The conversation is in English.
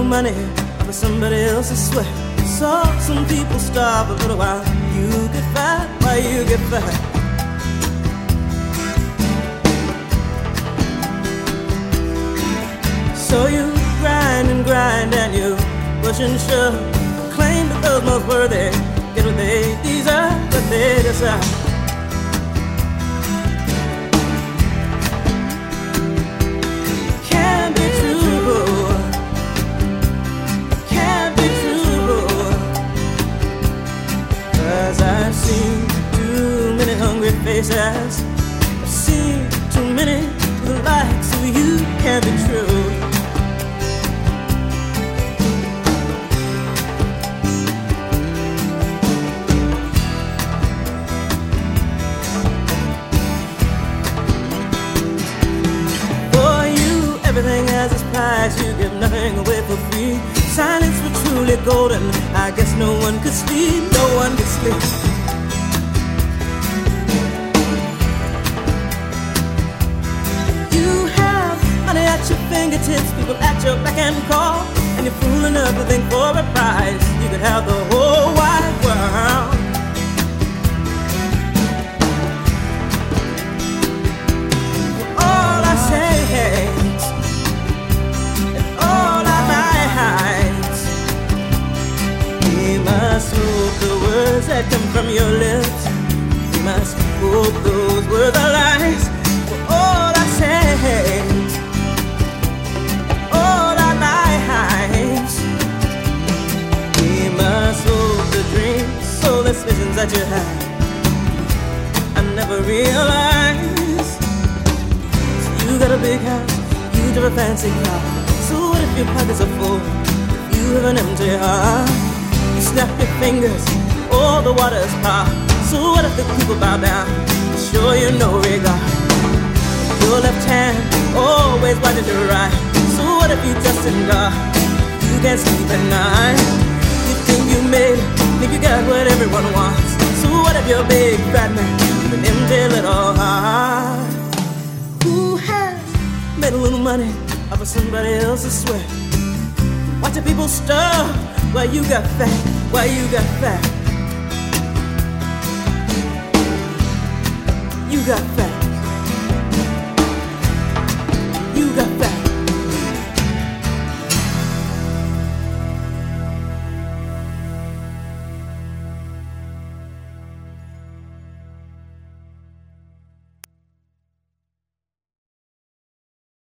little money for somebody else's sweat. Saw some people starve a little while you get fat, while you get fat. So you grind and grind and you push and shove, claim that those most worthy get what they deserve, what they deserve. Can't be true, can't be true, 'cause I've seen too many hungry faces, I've seen too many the likes of you. Can't be true. Everything has its price, you give nothing away for free. Silence were truly golden, I guess no one could sleep, no one could sleep. You have money at your fingertips, people at your beck and call, and you're fool enough to think for a prize you could have the whole wide world. All I say, hope the words that come from your lips, you must hope those words are lies. For all I say, all our lies, we must hope the dreams, soulless visions that you had I never realized. So you got a big house, you drive a fancy car, so what if your pockets are full, if you have an empty heart? Snap your fingers, all the water's par. So what if the people bow down, show you no regard? Your left hand always watching your right. So what if you just in God, you can't sleep at night? You think you made it, think you got what everyone wants. So what if you're a big fat man with an empty little heart? Who has made a little money off of somebody else's sweat? Watch the people starve while you got fat, while you got fat. You got fat.